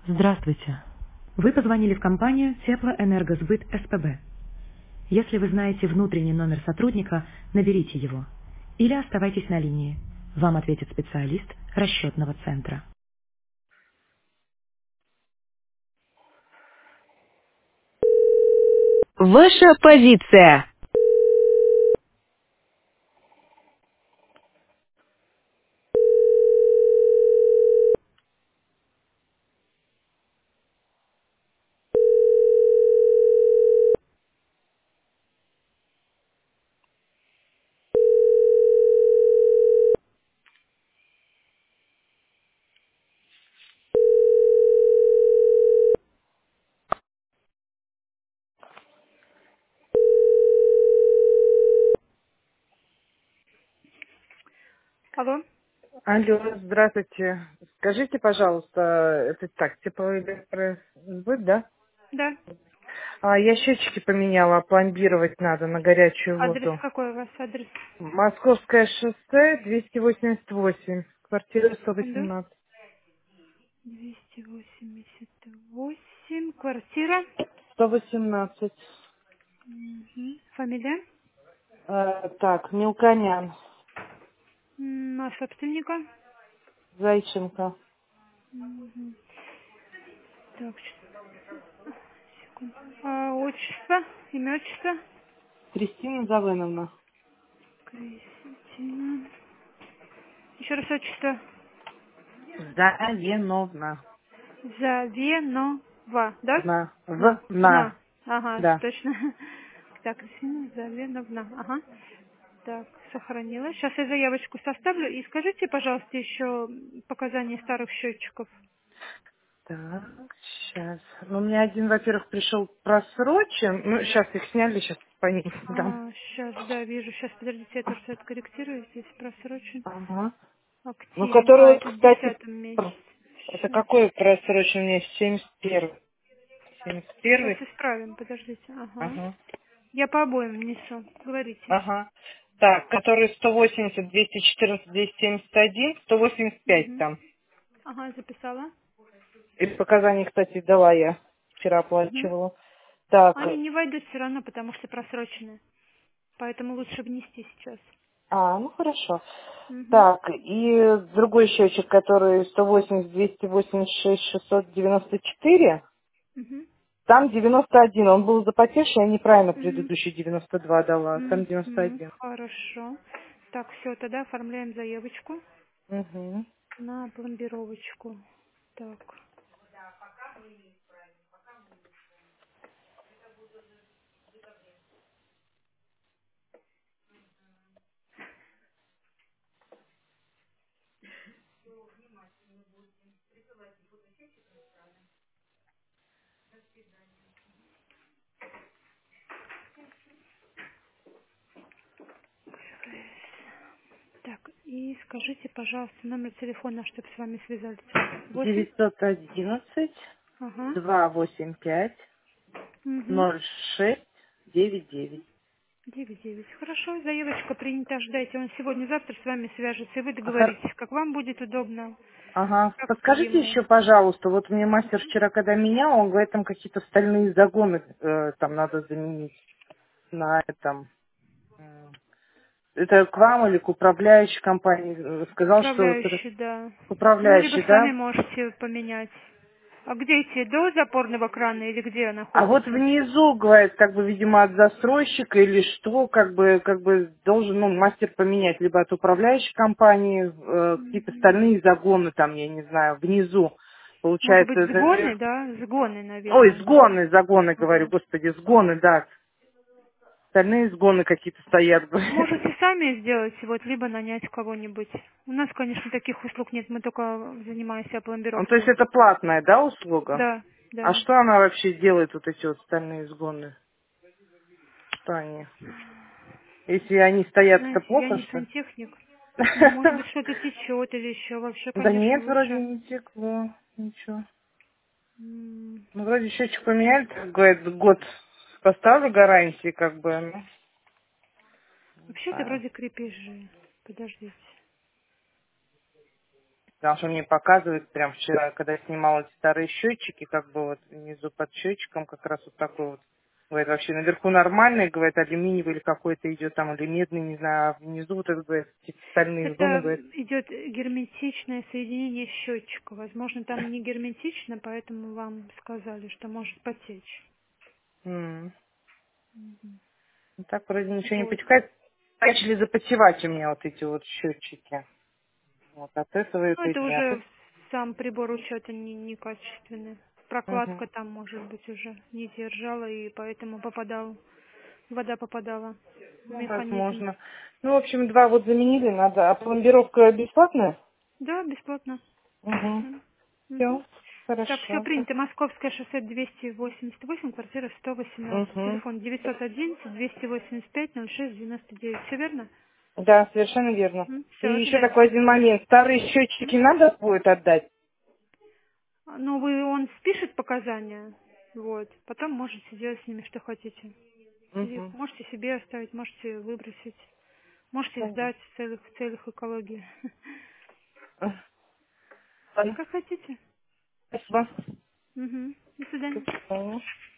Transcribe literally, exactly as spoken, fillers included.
Здравствуйте. Вы позвонили в компанию Теплоэнергосбыт СПБ. Если вы знаете внутренний номер сотрудника, наберите его. Или оставайтесь на линии. Вам ответит специалист расчетного центра. Ваша позиция. Алло? Алло, здравствуйте. Скажите, пожалуйста, это так, теплоэлектросбыт, да? Да. А, я счетчики поменяла, пломбировать надо на горячую Адрес воду. какой у вас? Адрес? Московское шоссе, двести восемьдесят восемь, квартира сто Секунду. восемнадцать. двести восемьдесят восемь. Квартира. сто восемнадцать. Мгм. Фамилия? Э, так, Мелконян, М, А собственника? Зайченко. Мгм. Так, щас, секунду. А, отчество? Имя, отчество? Кристина Завыновна. Кристина. Еще раз отчество. Завеновна. Завенова, да? На. На. В. На. На. Ага, Да. точно. Так, Кристина Завеновна. Ага. Так, сохранила. Сейчас я заявочку составлю. И скажите, пожалуйста, еще показания старых счетчиков. Так, сейчас. Ну, у меня один, во-первых, пришел просрочен. Ну, сейчас их сняли, сейчас по ним дам. А, сейчас, да, вижу. Сейчас, подождите, я тоже все откорректирую. Здесь просрочен. Ага. Ну, Активен. который А, вот, это в кстати, десятом месяце. пр- это Сейчас. какой просрочен у меня? семьдесят первый. семьдесят Сейчас первый? исправим, подождите. Ага. Ага. Я по обоим несу. Говорите. Ага. Так, который сто восемьдесят, двести четырнадцать, двести семьдесят один, сто восемьдесят пять Угу. там. Ага, записала. И показания, кстати, дала я. Вчера Угу. оплачивала. Так, Они не войдут все равно, потому что просрочены. Поэтому лучше внести сейчас. а, ну хорошо. Угу. Так, и другой счетчик, который сто восемьдесят, двести восемьдесят шесть, шестьсот девяносто четыре, Угу. там девяносто один, он был запотевший, я неправильно Угу. предыдущий девяносто два дала, там девяносто Угу. один. Хорошо. Так, все, тогда оформляем заявочку Угу. на пломбировочку. Так. Так, и скажите, пожалуйста, номер телефона, чтобы с вами связались. Восемь. девятьсот одиннадцать, Ага. двести восемьдесят пять, Угу. ноль шесть девять девять. Девять девять. Хорошо, заявочка принята. Ждайте. Он сегодня-завтра с вами свяжется, и вы Ага. договоритесь, как вам будет удобно, Ага. как Подскажите ему. еще, пожалуйста, вот мне мастер вчера, когда менял, он говорит, там какие-то стальные загоны э, там надо заменить на этом. м, Это к вам или к управляющей компании? Э, Сказал, что вот это Управляющий, да. к Ну, либо управляющей, сами да? можете поменять. А где эти, до запорного крана или где А вот находится? внизу, говорит, как бы, видимо, от застройщика или что, как бы, как бы должен, ну, мастер поменять, либо от управляющей компании, э, какие-то Мгм. стальные загоны там, я не знаю, внизу. Может быть, Получается, сгоны, наверх- да? Сгоны, ой, наверное. сгоны, загоны, говорю, Ага. господи, сгоны, да. Стальные сгоны какие-то стоят, говорит. Можете сами сделать, вот, либо нанять кого-нибудь. У нас, конечно, таких услуг нет, мы только занимаемся Ну, то есть пломбировкой. это платная, да, услуга? Да, А да. что она вообще делает, вот эти вот стальные сгоны? Что они? Если они стоят, это Знаете, я плохо, не что ли? сантехник. Ну, может быть, что-то течет или еще. Вообще, Да конечно, нет, вроде лучше. не текло, ничего. М, Ну, вроде счетчик поменяли, так говорит, год поставлю гарантии, как бы, ну, не Вообще-то знаю. вроде крепежи. Подождите. Потому что мне показывают прям вчера, когда снимала эти старые счетчики, как бы вот внизу под счетчиком как раз вот такой вот. Говорит, вообще наверху нормальный, говорит, алюминиевый или какой-то идет там, или медный, не знаю, а внизу вот это, говорит, эти стальные зоны, Это говорит. идет герметичное соединение счетчика. Возможно, там не герметично, поэтому вам сказали, что может потечь. М. Мгм. Ну, так вроде ничего не Вот. потекает. Начали запотевать у меня вот эти вот счетчики. Вот от этого Ну, это это и нет. уже сам прибор учета не, некачественный. Угу. Прокладка там, может быть, уже не держала, и поэтому попадала, вода попадала в Ну, механизм. возможно. Ну, в общем, два вот заменили надо. А пломбировка бесплатная? Да, бесплатно. Угу. Мгм. Мгм. Все, Так, все хорошо. принято. Московское шоссе двести восемьдесят восемь, квартира сто восемнадцать. Угу. Телефон девятьсот одиннадцать двести восемьдесят пять ноль шесть девяносто девять. Все верно? Да, совершенно верно. И Все, еще ожидайте. такой один момент. Старые счетчики надо будет отдать? Ну, вы, он спишет показания, вот. Потом можете делать с ними что хотите. И Угу. можете себе оставить, можете выбросить, можете Понятно. сдать в целях, в целях экологии. Ладно. Как хотите. Спасибо. Угу. До До свидания. свидания.